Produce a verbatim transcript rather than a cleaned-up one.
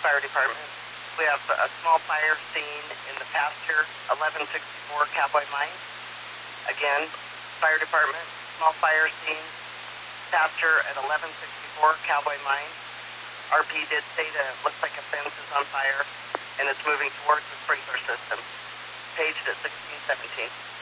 Fire Department. We have a small fire scene in the pasture, eleven sixty-four Cowboy Mine. Again, Fire Department, small fire scene, pasture at eleven sixty-four Cowboy Mine. R P did say that it looks like a fence is on fire, and it's moving towards the sprinkler system. Paged at sixteen seventeen.